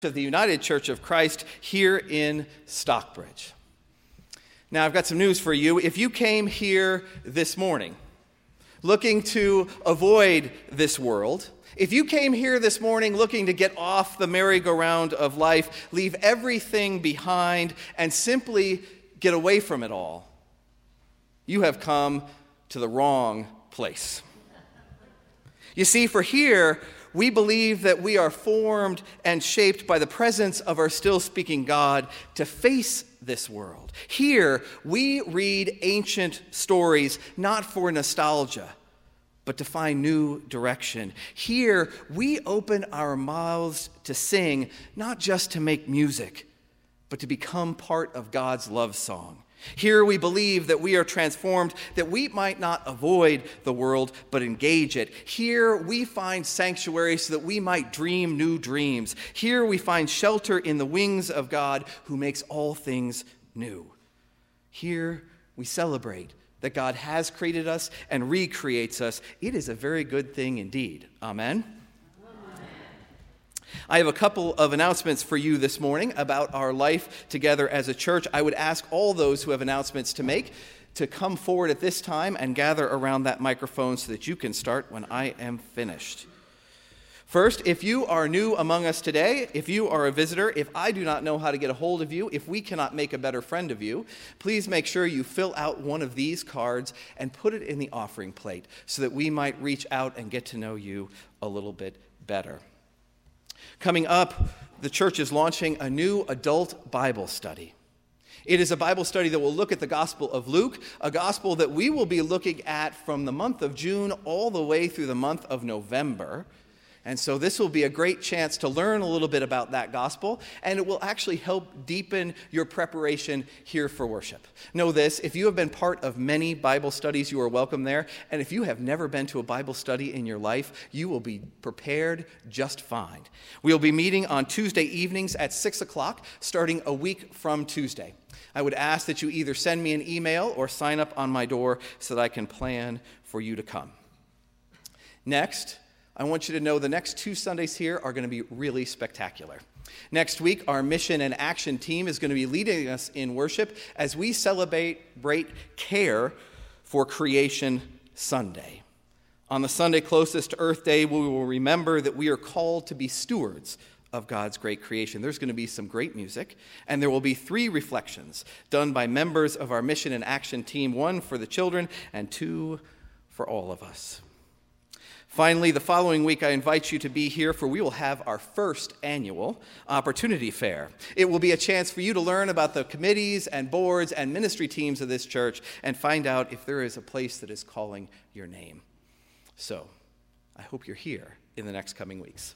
of the United Church of Christ here in Stockbridge. Now, I've got some news for you. If you came here this morning looking to avoid this world, if you came here this morning looking to get off the merry-go-round of life, leave everything behind, and simply get away from it all, you have come to the wrong place. You see, for here, we believe that we are formed and shaped by the presence of our still-speaking God to face this world. Here, we read ancient stories not for nostalgia, but to find new direction. Here, we open our mouths to sing, not just to make music, but to become part of God's love song. Here we believe that we are transformed, that we might not avoid the world, but engage it. Here we find sanctuary so that we might dream new dreams. Here we find shelter in the wings of God who makes all things new. Here we celebrate that God has created us and recreates us. It is a very good thing indeed. Amen. I have a couple of announcements for you this morning about our life together as a church. I would ask all those who have announcements to make to come forward at this time and gather around that microphone so that you can start when I am finished. First, if you are new among us today, if you are a visitor, if I do not know how to get a hold of you, if we cannot make a better friend of you, please make sure you fill out one of these cards and put it in the offering plate so that we might reach out and get to know you a little bit better. Coming up, the church is launching a new adult Bible study. It is a Bible study that will look at the Gospel of Luke, a gospel that we will be looking at from the month of June all the way through the month of November. And so this will be a great chance to learn a little bit about that gospel, and it will actually help deepen your preparation here for worship. Know this, if you have been part of many Bible studies, you are welcome there. And if you have never been to a Bible study in your life, you will be prepared just fine. We will be meeting on Tuesday evenings at 6 o'clock, starting a week from Tuesday. I would ask that you either send me an email or sign up on my door so that I can plan for you to come. Next, I want you to know the next 2 Sundays here are going to be really spectacular. Next week, our Mission and Action team is going to be leading us in worship as we celebrate Care for Creation Sunday. On the Sunday closest to Earth Day, we will remember that we are called to be stewards of God's great creation. There's going to be some great music, and there will be 3 reflections done by members of our Mission and Action team, 1 for the children and 2 for all of us. Finally, the following week, I invite you to be here for we will have our first annual Opportunity Fair. It will be a chance for you to learn about the committees and boards and ministry teams of this church and find out if there is a place that is calling your name. So, I hope you're here in the next coming weeks.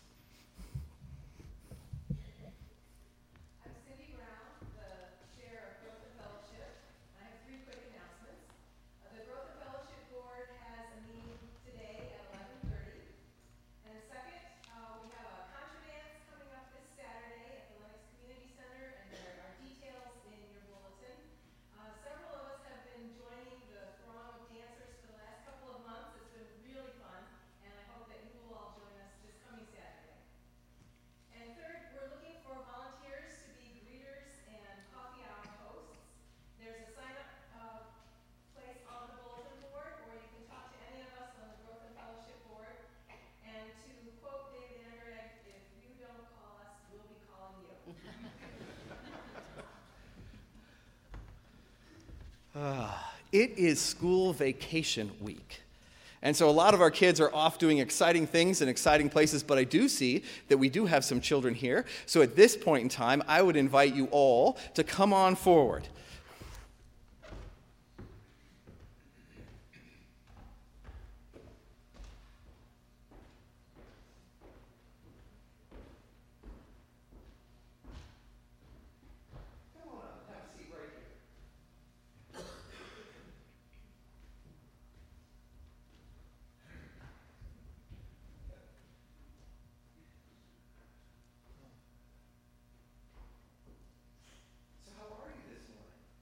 It is school vacation week. And so a lot of our kids are off doing exciting things in exciting places, but I do see that we do have some children here. So at this point in time, I would invite you all to come on forward. So how are you this morning?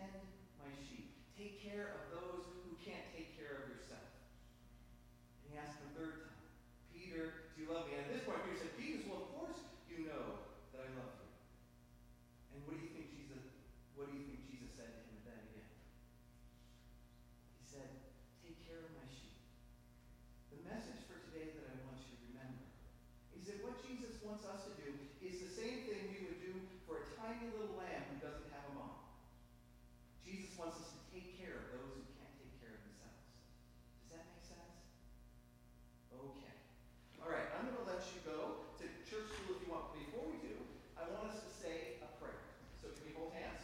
tend my sheep. Take care of those who can't take care of yourself. And he asked him a third time, Peter, do you love me? And at this point, Peter said, Jesus, well, of course you know that I love you. And what do you think Jesus said to him then again? He said, take care of my sheep. The message for today that I want you to remember is that what Jesus wants us to do is the same thing we would do for a tiny little lamb who doesn't have a mom. Jesus wants us to take care of those who can't take care of themselves. Does that make sense? Okay. All right, I'm going to let you go to church school if you want. Before we do, I want us to say a prayer. So can we hold hands?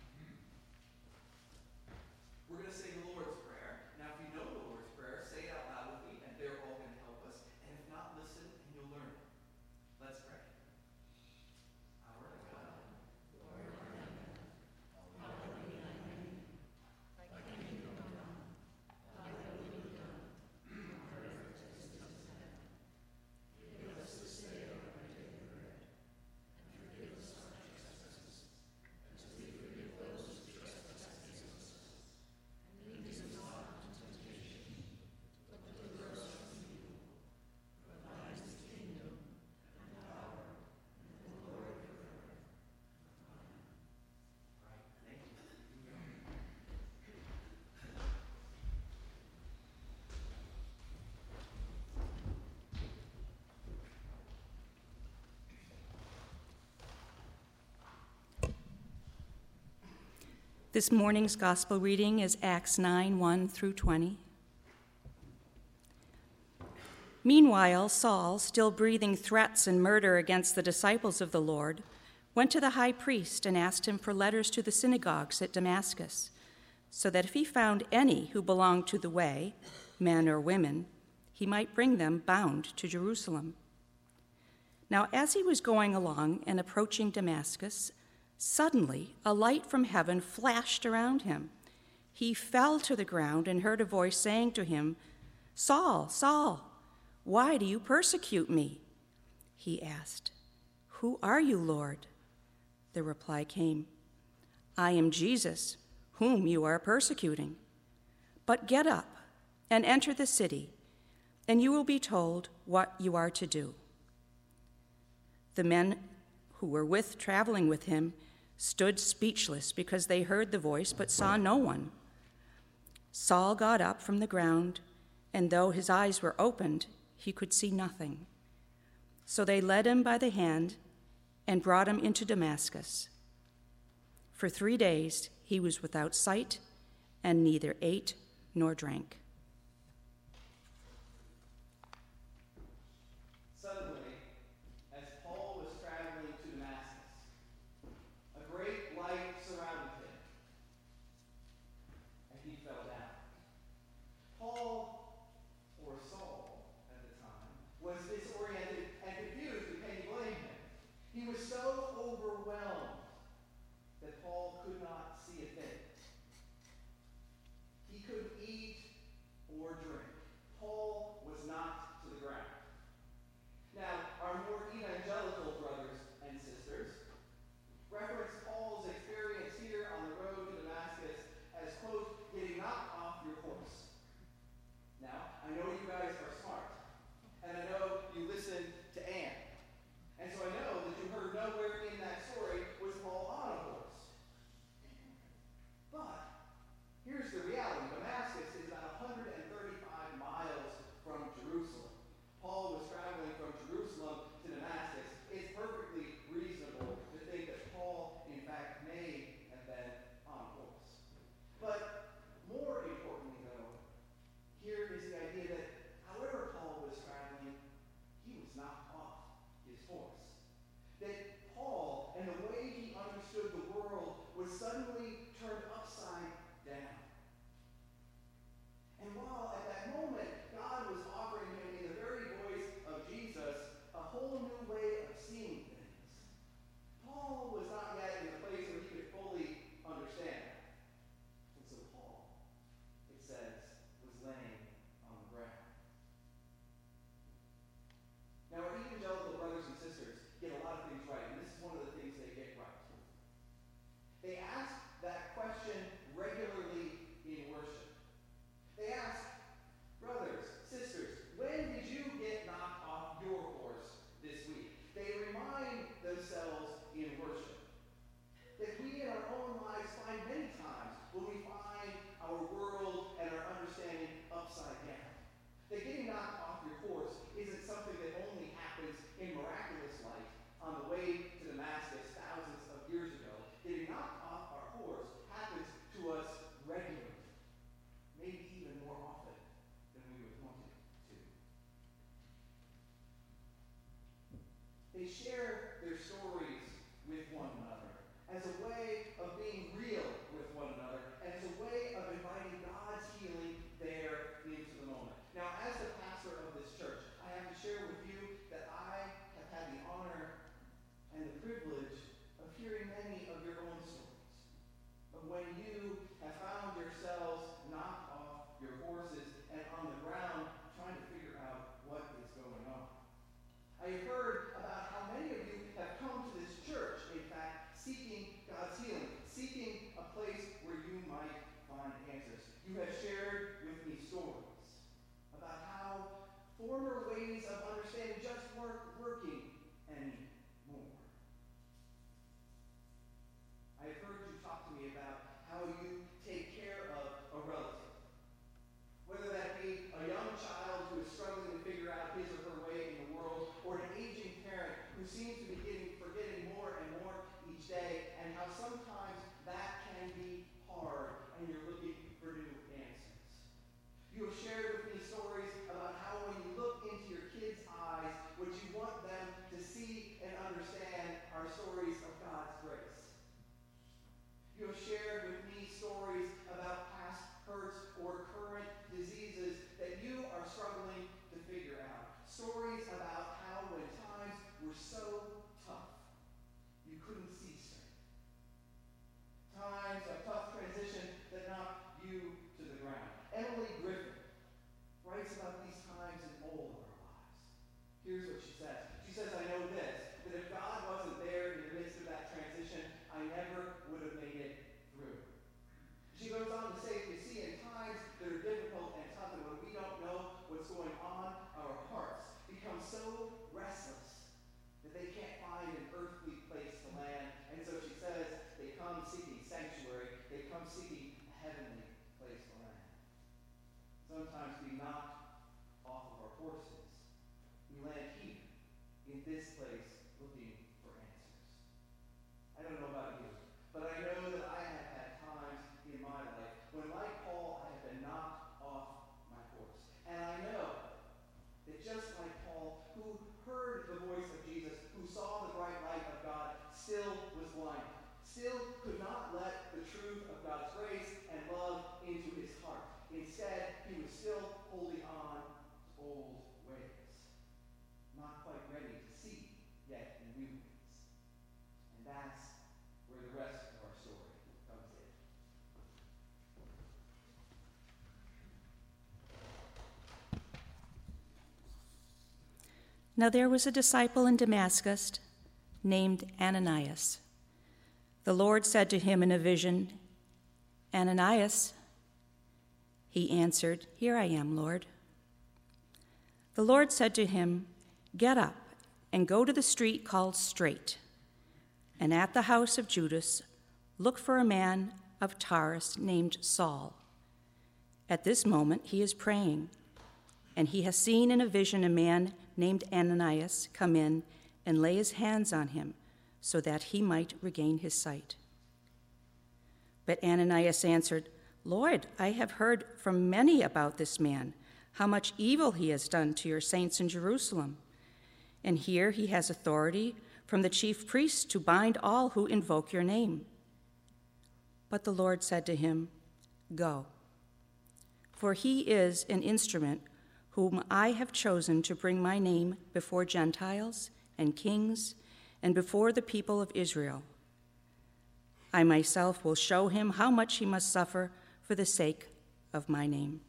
We're going to say the Lord's Prayer. Now, if you know the Lord's Prayer, say it out loud with me, and they're all going to help us. And if not, listen, and you'll learn it. Let's pray. Our God, Lord in heaven, hallowed be thy name. Thy kingdom come, thy will be done, on earth as it is in heaven. Give us this day our daily bread, and forgive us our trespasses, as we forgive those who trespass against us. And lead us not into temptation, but deliver us from evil. For thine is the kingdom, and the power, and the glory forever. Amen. All right, thank you. This morning's gospel reading is Acts 9, 1 through 20. Meanwhile, Saul, still breathing threats and murder against the disciples of the Lord, went to the high priest and asked him for letters to the synagogues at Damascus, so that if he found any who belonged to the way, men or women, he might bring them bound to Jerusalem. Now, as he was going along and approaching Damascus, suddenly a light from heaven flashed around him. He fell to the ground and heard a voice saying to him, Saul, Saul, why do you persecute me? He asked, Who are you, Lord? The reply came, I am Jesus, whom you are persecuting. But get up and enter the city, and you will be told what you are to do. The men who were traveling with him stood speechless because they heard the voice but saw no one. Saul got up from the ground, and though his eyes were opened, he could see nothing. So they led him by the hand and brought him into Damascus. For 3 days he was without sight and neither ate nor drank. they share their stories with one another as a way of being real with one another, and as a way of inviting God's healing there into the moment. Now, as the pastor of this church, I have to share with you that I have had the honor and the privilege of hearing many of your own stories, of when you have found yourselves knocked off your horses and on the ground trying to figure out what is going on. I have heard about how many of you have come to this church, in fact, seeking God's healing, seeking a place where you might find answers. You have shared with me stories about how former ways of understanding just weren't working anymore. I have heard you talk to me about how you take care of a relative, whether that be a young child who is struggling to figure out his or her way in the world, or an aging parent who seems to be forgetting more and more each day, and how sometimes that can be hard and you're looking for new answers. You have shared with me stories about how when you look into your kids' eyes, what you want them to see and understand are stories of God's grace. You have shared with me stories about past hurts or current diseases that you are struggling to figure out. Stories about how when times were so tough, you couldn't see straight. Times of tough transition that knocked you to the ground. Emily Griffin writes about these times in all of our lives. Here's what she says. She says, I know this, that if God wasn't there in the midst of that transition, I never would have made it through. She goes on to say, you see, in times that are difficult and tough, and when we don't know what's going on, our hearts become so restless that they can't find an earthly place to land. And so she says, they come seeking sanctuary, they come seeking a heavenly place to land. Sometimes we knock off of our horses. We land here, in this place, looking for answers. I don't know about you, but I know that I have had times in my life when, like Paul, I have been knocked off my horse. And I know that just like Paul, who heard the voice of Jesus, who saw the bright light of God, still was blind, still could not let the truth of God's grace and love into his heart. Instead, he was still holding on to old ways, not quite ready to see yet in new ways. And that's where the rest of our story comes in. Now there was a disciple in Damascus named Ananias. The Lord said to him in a vision, Ananias. He answered, Here I am, Lord. The Lord said to him, Get up and go to the street called Straight, and at the house of Judas look for a man of Tarsus named Saul. At this moment he is praying, and he has seen in a vision a man named Ananias come in and lay his hands on him so that he might regain his sight. But Ananias answered, Lord, I have heard from many about this man, how much evil he has done to your saints in Jerusalem. And here he has authority from the chief priests to bind all who invoke your name. But the Lord said to him, Go, for he is an instrument whom I have chosen to bring my name before Gentiles and kings and before the people of Israel. I myself will show him how much he must suffer for the sake of my name.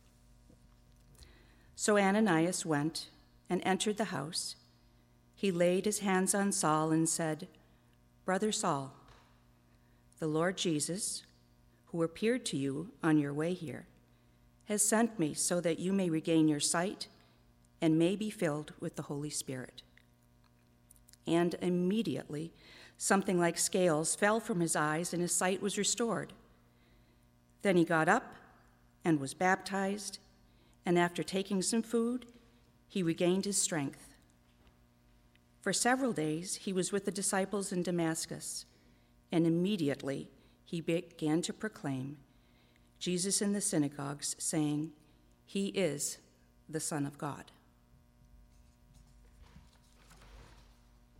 So Ananias went and entered the house. He laid his hands on Saul and said, Brother Saul, the Lord Jesus, who appeared to you on your way here, has sent me so that you may regain your sight and may be filled with the Holy Spirit. And immediately something like scales fell from his eyes and his sight was restored. Then he got up and was baptized, and after taking some food, he regained his strength. For several days he was with the disciples in Damascus, and immediately he began to proclaim Jesus in the synagogues, saying, He is the Son of God.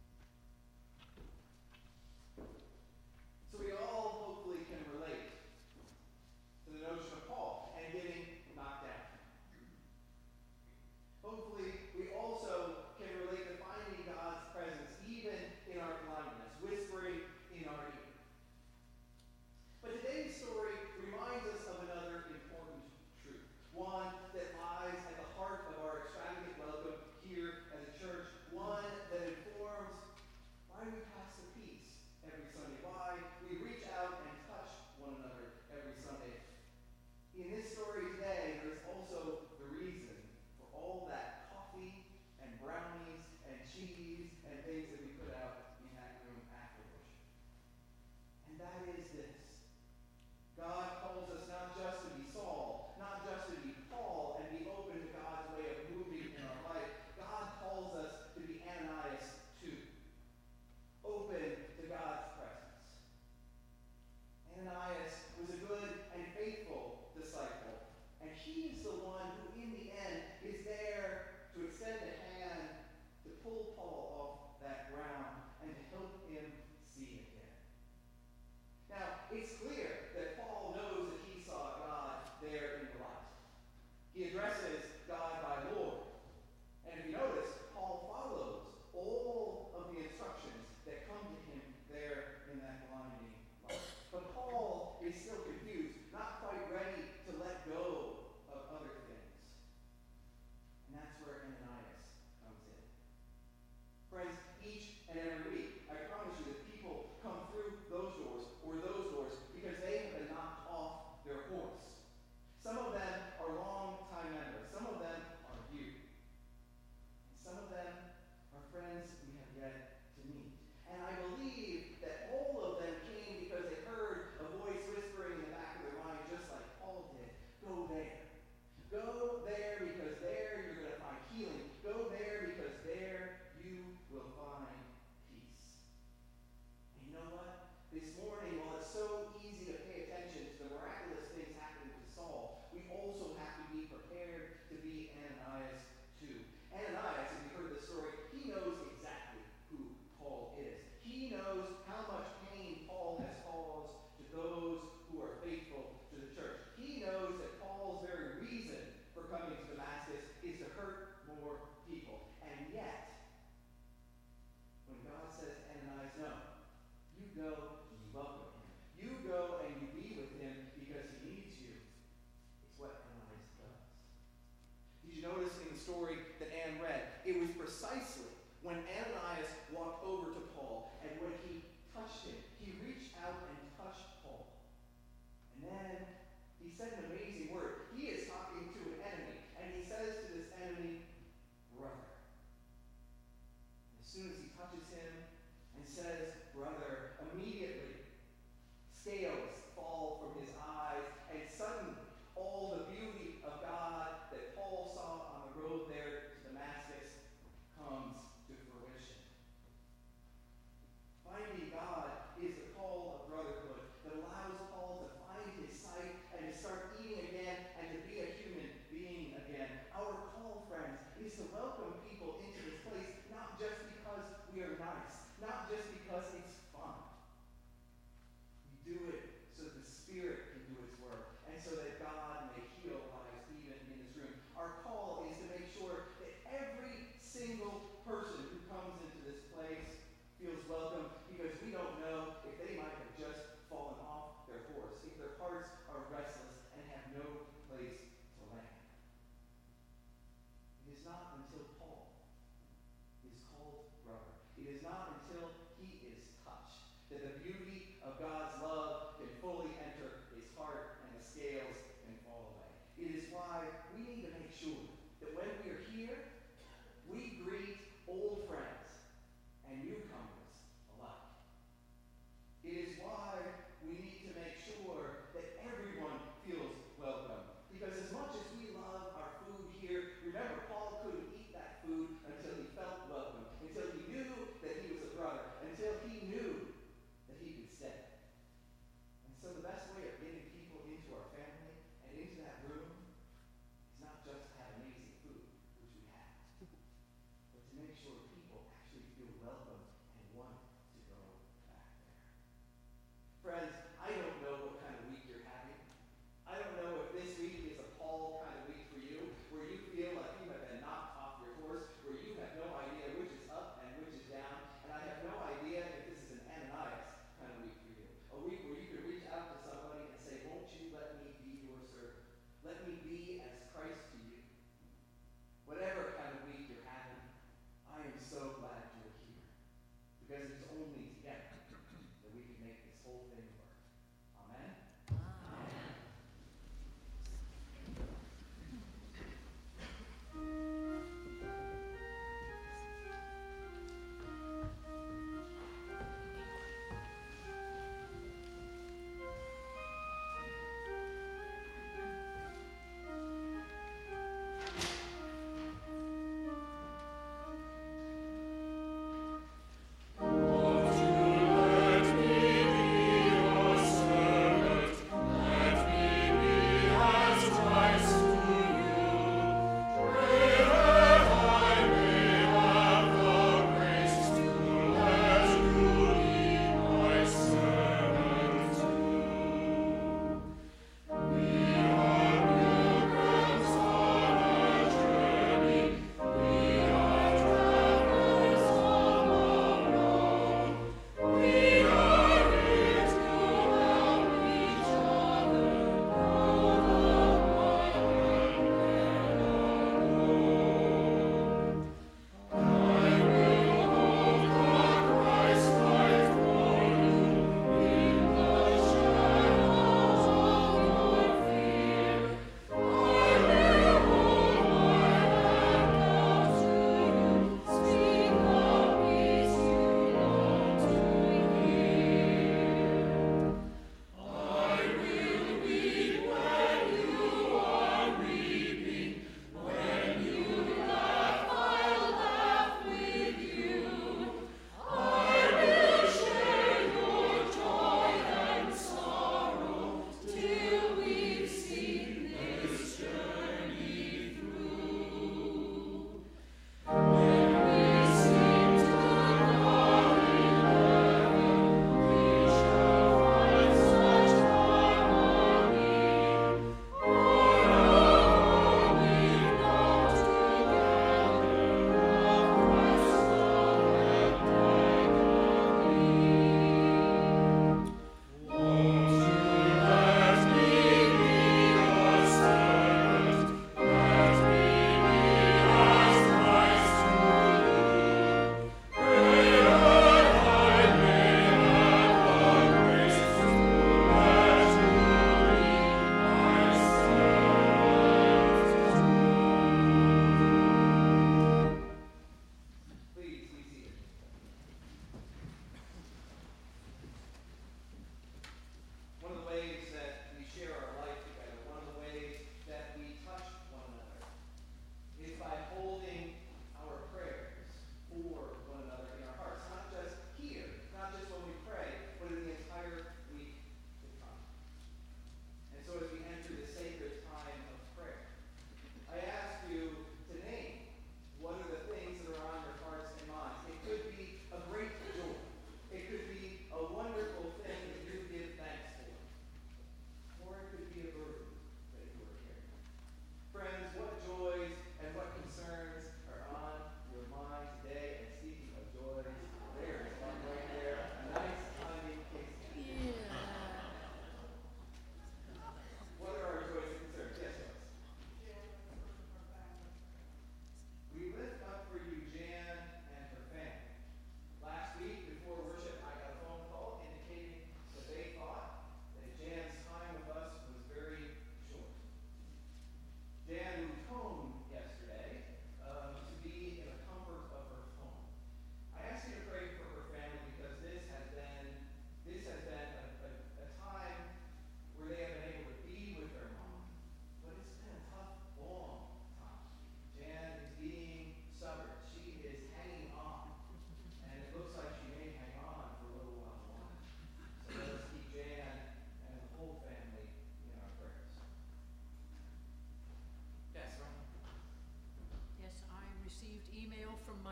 It is not until he is touched that the beauty of God's love can fully enter his heart and the scales can fall away. It is why we need to make sure that when we are here, we greet old friends and newcomers alike. It is why we need to make sure that everyone feels welcome. Because as much as we love our food here, remember, Paul couldn't eat that food until he felt welcome, until he knew that he was a brother, until he knew that he could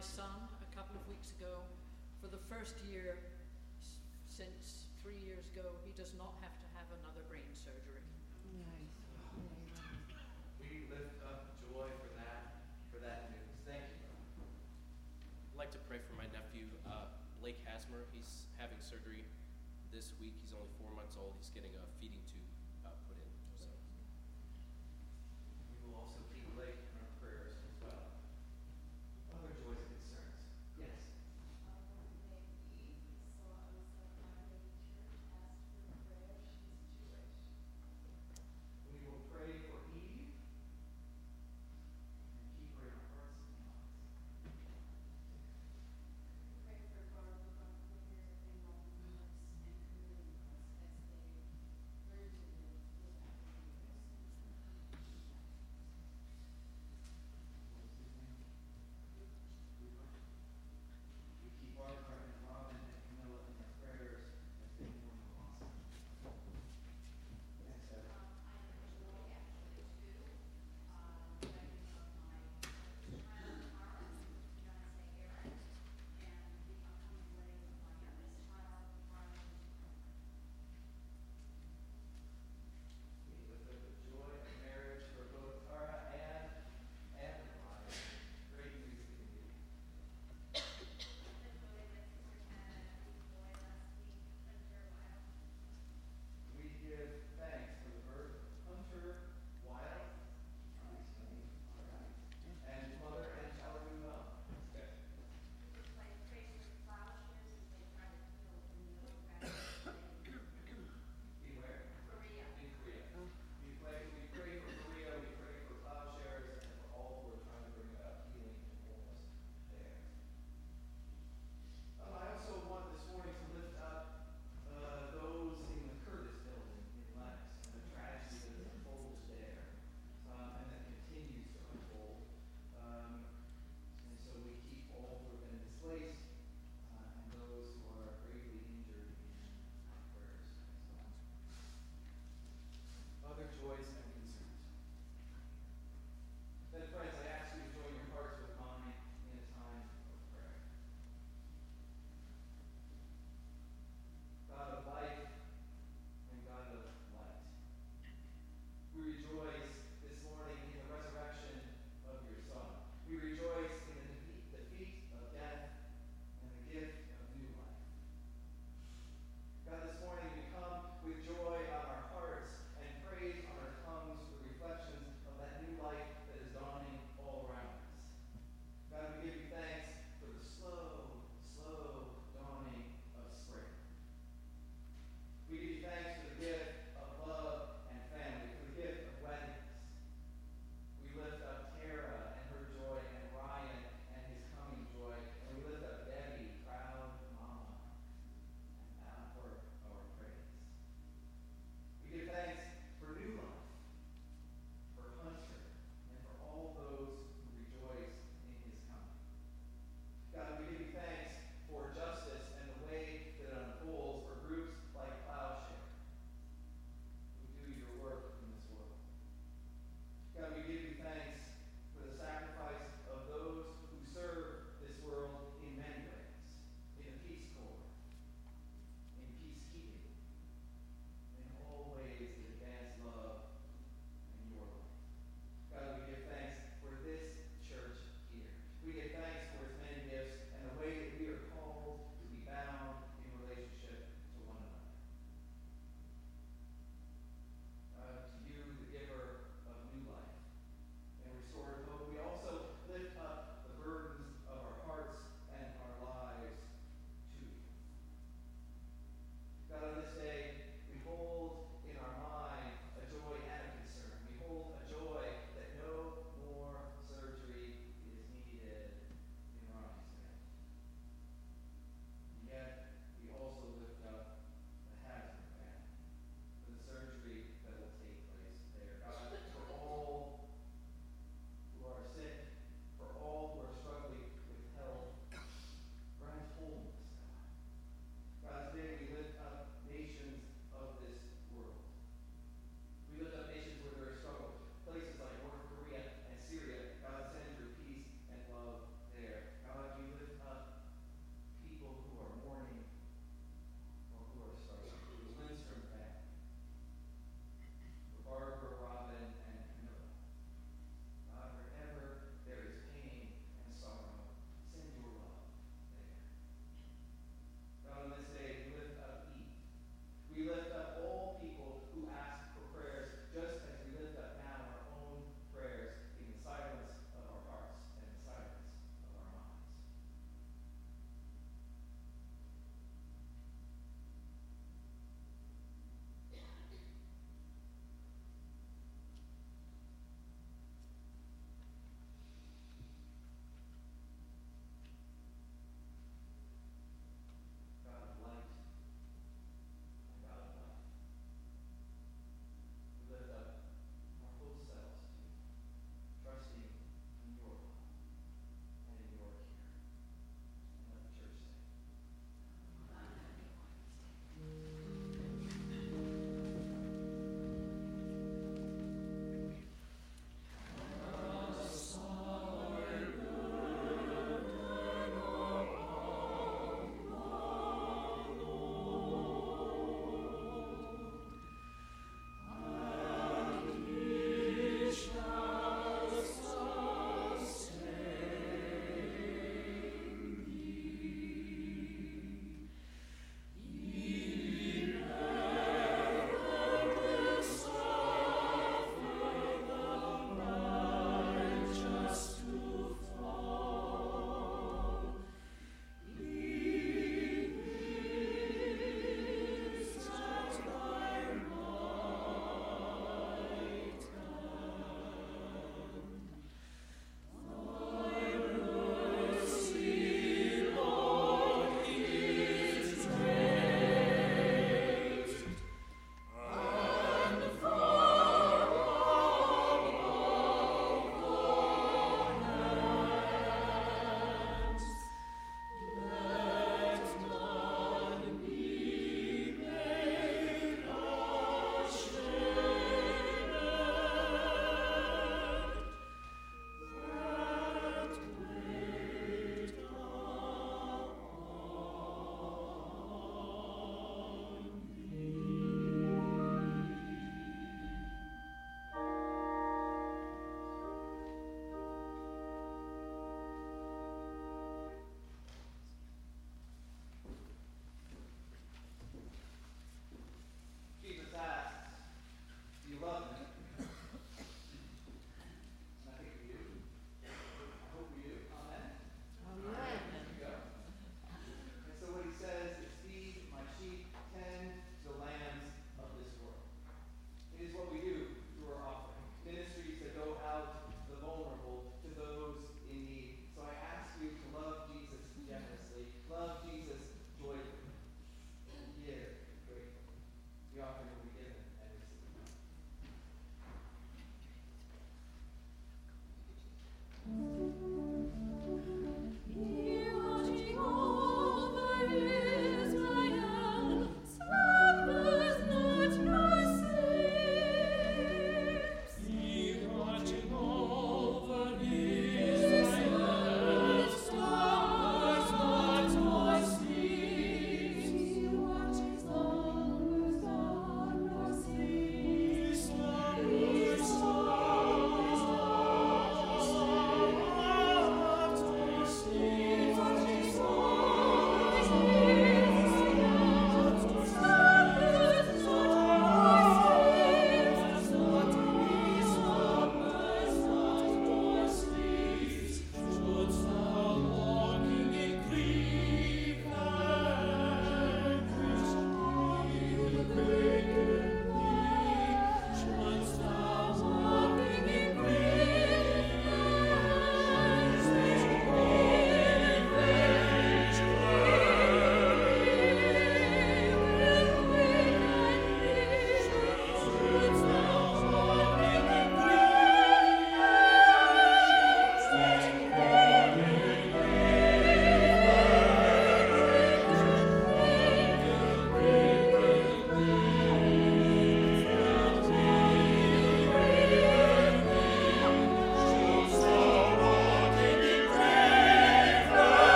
my son a couple of weeks ago. For the first year since 3 years ago, he does not have to have another brain surgery. Nice. We lift up joy for that news. Thank you. I'd like to pray for my nephew, Blake Hasmer. He's having surgery this week. He's only 4 months old. He's getting a